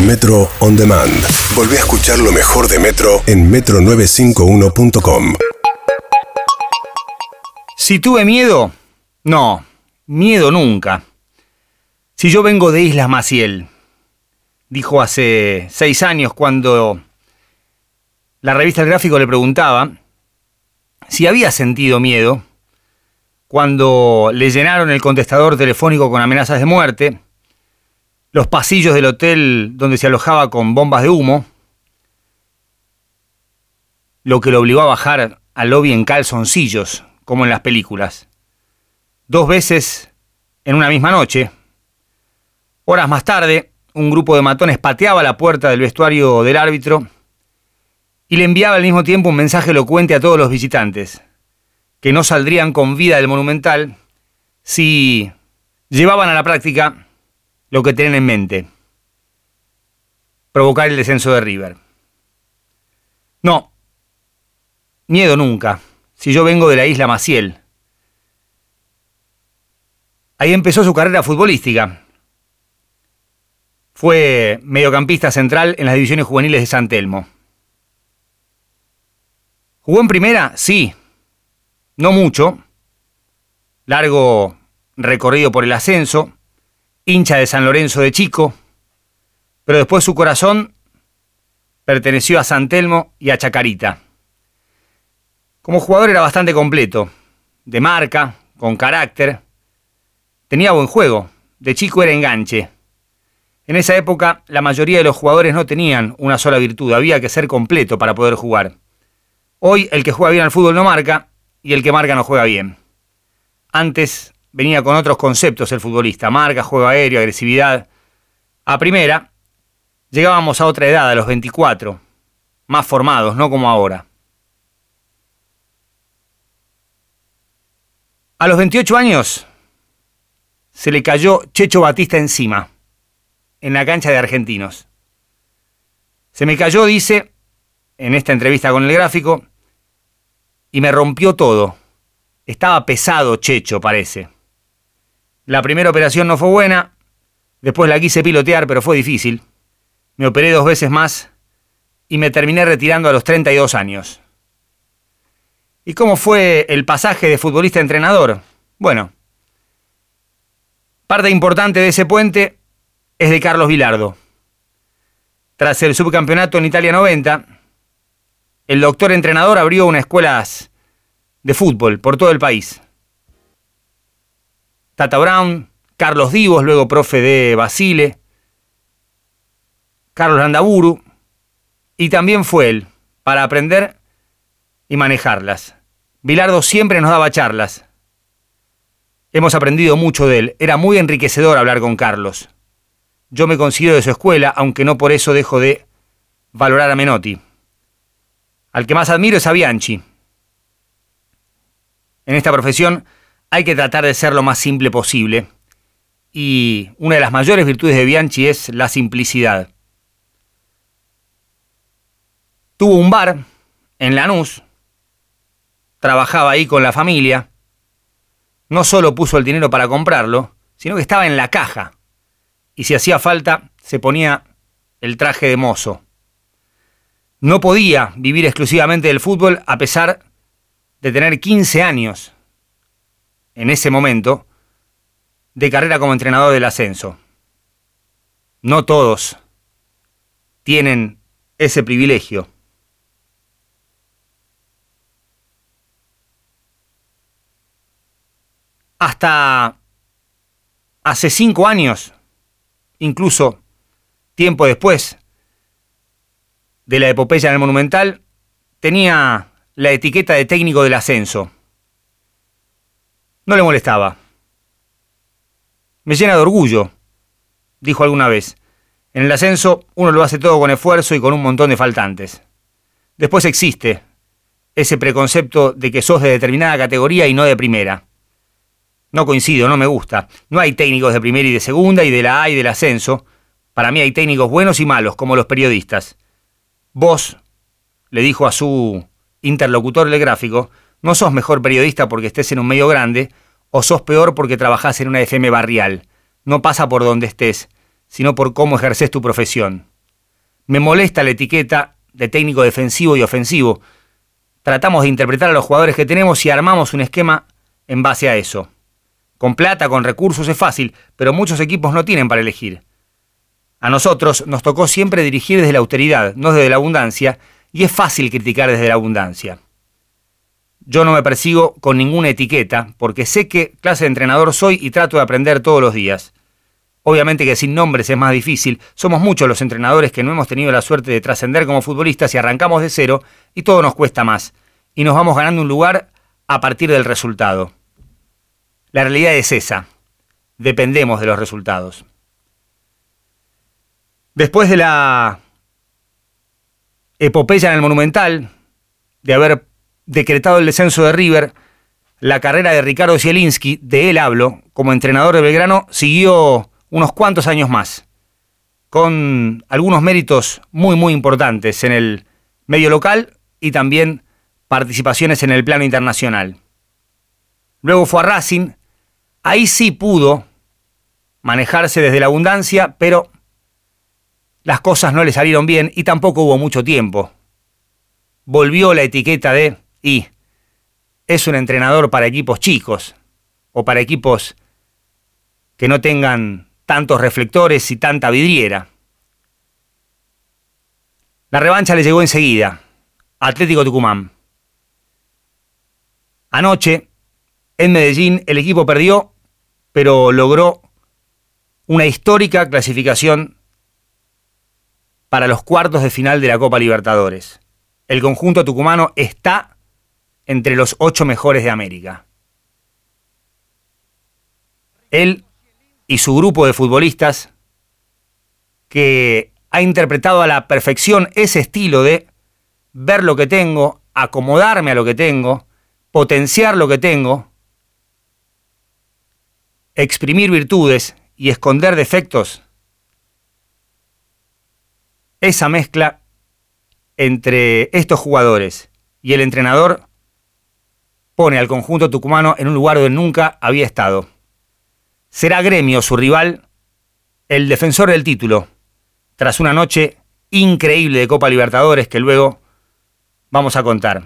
Metro On Demand. Volvé a escuchar lo mejor de Metro en metro951.com. Si tuve miedo, no, miedo nunca. Si yo vengo de Islas Maciel, dijo hace 6 años cuando la revista El Gráfico le preguntaba si había sentido miedo cuando le llenaron el contestador telefónico con amenazas de muerte, los pasillos del hotel donde se alojaba con bombas de humo, lo que lo obligó a bajar al lobby en calzoncillos, como en las películas. 2 veces en una misma noche. Horas más tarde, un grupo de matones pateaba la puerta del vestuario del árbitro y le enviaba al mismo tiempo un mensaje elocuente a todos los visitantes, que no saldrían con vida del Monumental si llevaban a la práctica lo que tienen en mente: provocar el descenso de River. No, miedo nunca, si yo vengo de la Isla Maciel. Ahí empezó su carrera futbolística. Fue mediocampista central en las divisiones juveniles de San Telmo. ¿Jugó en primera? Sí. No mucho. Largo recorrido por el ascenso. Hincha de San Lorenzo de chico. Pero después su corazón perteneció a San Telmo y a Chacarita. Como jugador era bastante completo. De marca, con carácter. Tenía buen juego. De chico era enganche. En esa época, la mayoría de los jugadores no tenían una sola virtud. Había que ser completo para poder jugar. Hoy, el que juega bien al fútbol no marca, y el que marca no juega bien. Antes venía con otros conceptos el futbolista: marca, juego aéreo, agresividad. A primera, llegábamos a otra edad, a los 24, más formados, no como ahora. A los 28 años, se le cayó Checho Batista encima, en la cancha de Argentinos. Se me cayó, dice, en esta entrevista con El Gráfico, y me rompió todo. Estaba pesado Checho, parece. La primera operación no fue buena, después la quise pilotear, pero fue difícil. Me operé 2 veces más y me terminé retirando a los 32 años. ¿Y cómo fue el pasaje de futbolista a entrenador? Bueno, parte importante de ese puente es de Carlos Bilardo. Tras el subcampeonato en Italia 90, el doctor entrenador abrió unas escuelas de fútbol por todo el país. Tata Brown, Carlos Divos, luego profe de Basile, Carlos Landaburu, y también fue él, para aprender y manejarlas. Bilardo siempre nos daba charlas. Hemos aprendido mucho de él. Era muy enriquecedor hablar con Carlos. Yo me considero de su escuela, aunque no por eso dejo de valorar a Menotti. Al que más admiro es a Bianchi. En esta profesión hay que tratar de ser lo más simple posible. Y una de las mayores virtudes de Bianchi es la simplicidad. Tuvo un bar en Lanús. Trabajaba ahí con la familia. No solo puso el dinero para comprarlo, sino que estaba en la caja. Y si hacía falta, se ponía el traje de mozo. No podía vivir exclusivamente del fútbol a pesar de tener 15 años, en ese momento, de carrera como entrenador del ascenso. No todos tienen ese privilegio. Hasta hace 5 años, incluso tiempo después de la epopeya en el Monumental, tenía la etiqueta de técnico del ascenso. No le molestaba. Me llena de orgullo, dijo alguna vez. En el ascenso uno lo hace todo con esfuerzo y con un montón de faltantes. Después existe ese preconcepto de que sos de determinada categoría y no de primera. No coincido, no me gusta. No hay técnicos de primera y de segunda, y de la A y del ascenso. Para mí hay técnicos buenos y malos, como los periodistas. Vos, le dijo a su interlocutor del Gráfico, no sos mejor periodista porque estés en un medio grande, o sos peor porque trabajás en una FM barrial. No pasa por donde estés, sino por cómo ejercés tu profesión. Me molesta la etiqueta de técnico defensivo y ofensivo. Tratamos de interpretar a los jugadores que tenemos y armamos un esquema en base a eso. Con plata, con recursos es fácil, pero muchos equipos no tienen para elegir. A nosotros nos tocó siempre dirigir desde la austeridad, no desde la abundancia, y es fácil criticar desde la abundancia. Yo no me persigo con ninguna etiqueta, porque sé qué clase de entrenador soy y trato de aprender todos los días. Obviamente que sin nombres es más difícil, somos muchos los entrenadores que no hemos tenido la suerte de trascender como futbolistas y arrancamos de cero y todo nos cuesta más, y nos vamos ganando un lugar a partir del resultado. La realidad es esa, dependemos de los resultados. Después de la epopeya en el Monumental, de haber decretado el descenso de River, la carrera de Ricardo Zielinski, de él hablo, como entrenador de Belgrano, siguió unos cuantos años más, con algunos méritos muy muy importantes en el medio local y también participaciones en el plano internacional. Luego fue a Racing, ahí sí pudo manejarse desde la abundancia, pero las cosas no le salieron bien y tampoco hubo mucho tiempo. Volvió la etiqueta de es un entrenador para equipos chicos o para equipos que no tengan tantos reflectores y tanta vidriera. La revancha le llegó enseguida. Atlético Tucumán. Anoche, en Medellín, el equipo perdió, pero logró una histórica clasificación para los cuartos de final de la Copa Libertadores. El conjunto tucumano está entre los 8 mejores de América. Él y su grupo de futbolistas, que ha interpretado a la perfección ese estilo de ver lo que tengo, acomodarme a lo que tengo, potenciar lo que tengo, exprimir virtudes y esconder defectos. Esa mezcla entre estos jugadores y el entrenador pone al conjunto tucumano en un lugar donde nunca había estado. Será Gremio su rival, el defensor del título, tras una noche increíble de Copa Libertadores que luego vamos a contar.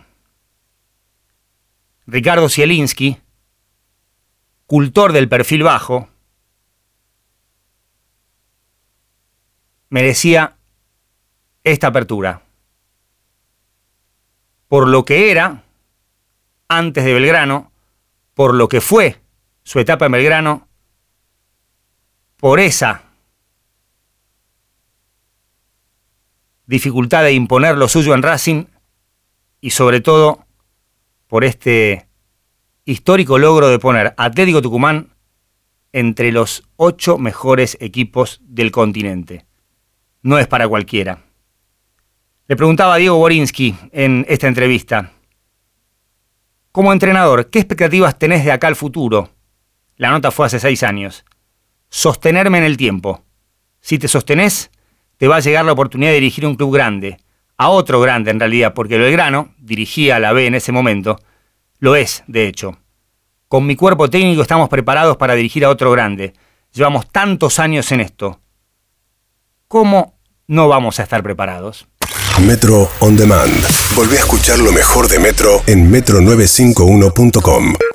Ricardo Zielinski, cultor del perfil bajo, merecía esta apertura. Por lo que era antes de Belgrano, por lo que fue su etapa en Belgrano, por esa dificultad de imponer lo suyo en Racing y sobre todo por este histórico logro de poner a Atlético Tucumán entre los 8 mejores equipos del continente. No es para cualquiera. Le preguntaba a Diego Borinsky en esta entrevista: como entrenador, ¿qué expectativas tenés de acá al futuro? La nota fue hace 6 años. Sostenerme en el tiempo. Si te sostenés, te va a llegar la oportunidad de dirigir un club grande. A otro grande, en realidad, porque el Belgrano, dirigía a la B en ese momento, lo es, de hecho. Con mi cuerpo técnico estamos preparados para dirigir a otro grande. Llevamos tantos años en esto. ¿Cómo no vamos a estar preparados? Metro On Demand. Volví a escuchar lo mejor de Metro en metro951.com.